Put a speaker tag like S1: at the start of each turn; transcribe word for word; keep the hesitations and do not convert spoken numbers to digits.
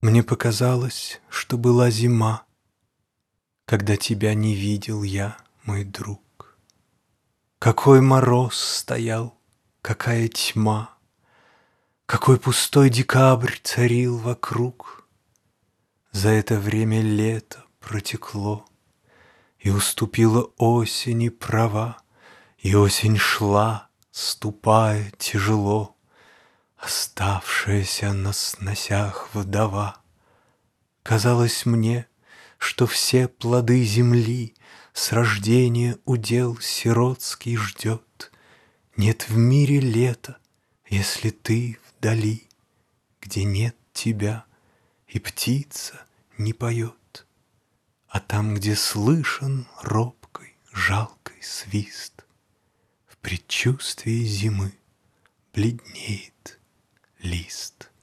S1: Мне показалось, что была зима, когда тебя не видел я, мой друг. Какой мороз стоял, какая тьма, какой пустой декабрь царил вокруг. За это время лето протекло, и уступила осени права, и осень шла, ступая тяжело, оставшаяся на сносях вдова. Казалось мне, что все плоды земли с рождения удел сиротский ждет. Нет в мире лета, если ты вдали, где нет тебя, и птица не поет. А там, где слышен робкой, жалкой свист, в предчувствии зимы бледнеет лист.